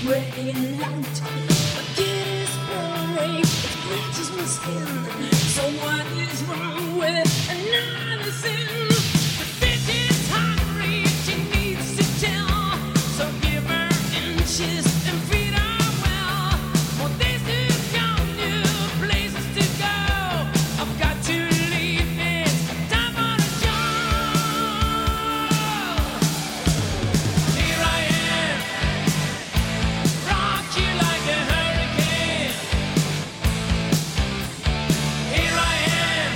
breaking out. The kid is burning, it scratches my skin. So what is wrong with another sin? The bitch is hungry, she needs to tell. So give her inches and feed her well. More days to come, new places to go. I've got to leave, it's time for the show. Here I am, rock you like a hurricane. Here I am,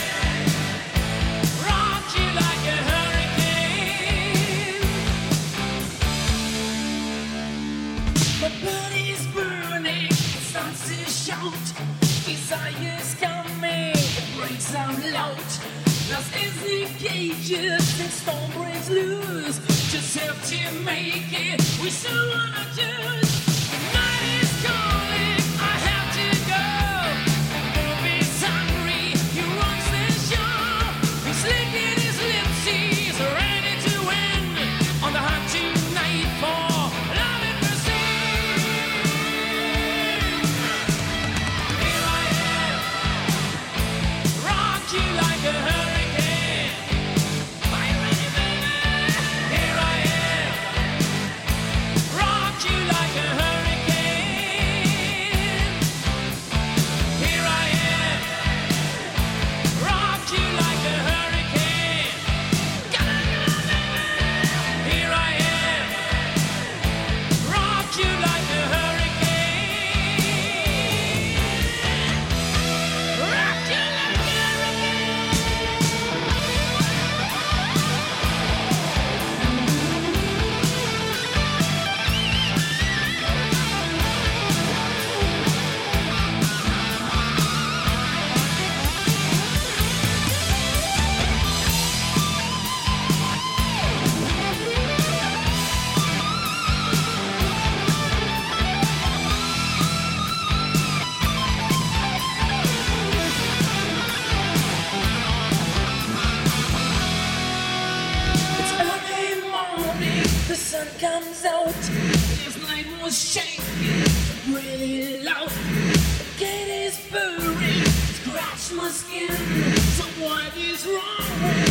rock you like a hurricane. My body's burning, it starts to shout. Desire's coming, it breaks out loud. Lost in the cages, the storm breaks loose. Just have to make it, we still wanna choose. The night is calling, I have to go. Bobby's hungry, he runs the show. He's licking his lips, he's ready to win. On the hunt tonight for love and mercy. Here I am, rock you like a hurricane. Are you ready, baby? Here I am, rock you like a hurricane. Here I am, rock you like a hurricane. Come on, baby. Here I am, rock you like a hurricane. Rock you like a It's early morning, the sun comes out. This night was shaking, really loud. The gate is burning, scratch my skin. So what is wrong with